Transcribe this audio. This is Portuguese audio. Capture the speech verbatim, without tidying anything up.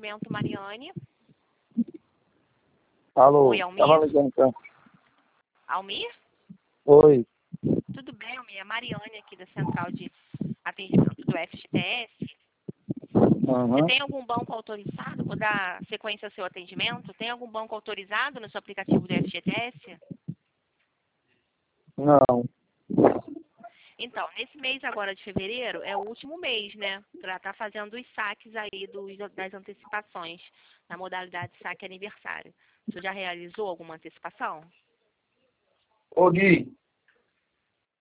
atendimento, Mariane. Alô, Oi, Almir. tava ligando então. Almir? Oi. Tudo bem, Almir? A Mariane aqui da Central de Atendimento do F G T S. Uhum. Você tem algum banco autorizado? Vou dar sequência ao seu atendimento. Tem algum banco autorizado no seu aplicativo do F G T S? Não. Então, nesse mês agora de fevereiro, é o último mês, né? Para estar fazendo os saques aí dos, das antecipações, na modalidade saque aniversário. Você já realizou alguma antecipação? Ô Gui,